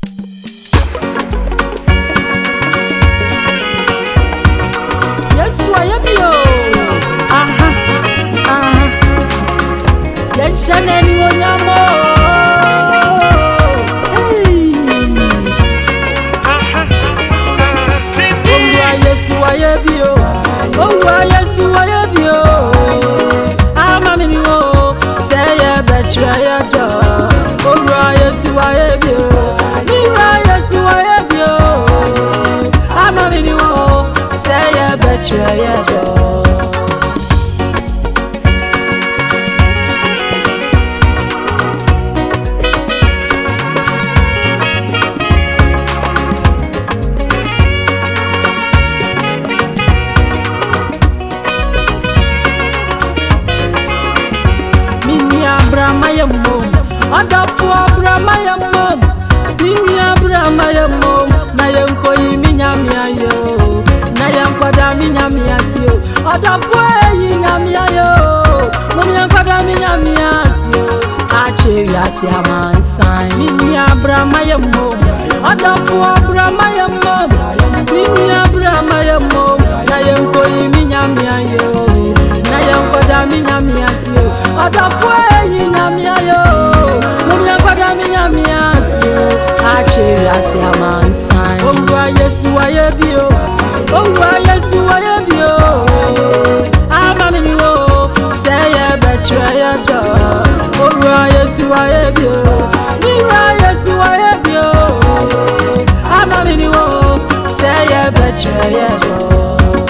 Yes, I am yo. Aha, aha. Yes, I am yo. Hey. Aha. Oh, yes, I am yo. Oh, yes, I am yo. I'm a mimo. Say a better yo. Oh, yes, I am yo. Yes, I am yo. I'm a mimo. Say a better yo. Abraham mom, Adafu Abraham mom, Mimi Abraham mom, Nayanko Minyamia yo, Nayankwada Minyamia yo, Adafu Yinyamia yo, Mumiankwada Minyamia yo, Acheria Siaman sign, Mimi Abraham mom, Adafu Abraham mom, Mimi Abraham mom, Nayanko Minyamia yo, Nayankwada Minyamia yo, Adafu Yinyamia yo, Mumiankwada Minyamia yo, Acheria Siaman sign. Oh, yes, I have you. Oh, yes, I have you. I'm a mimo. Say a better yo. Oh, yes, I have you. Yes, I have you. I'm a mimo. Say a better yo.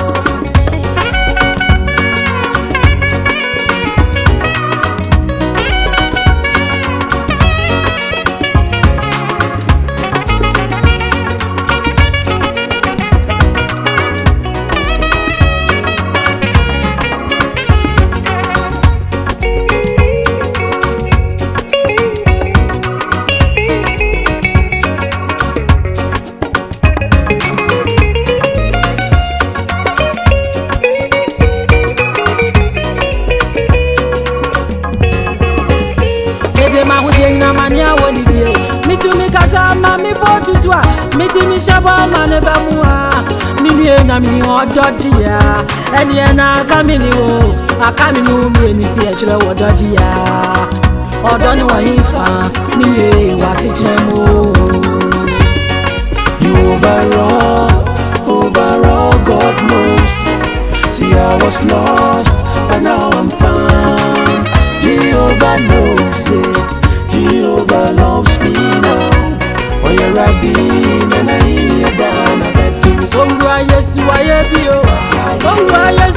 Miti shaba mane bamua mimi na mini ododia eni na kamini o akaminu mi eni si echire wododia odoni wa hifa mimi wasitremo. You overall God most. See, I was lost but now I'm found. Jehovah knows it. Jehovah loves me now. Oh, you're ready, and I hear you down. I bet you so. Oh, yes, I have you. Oh, yes.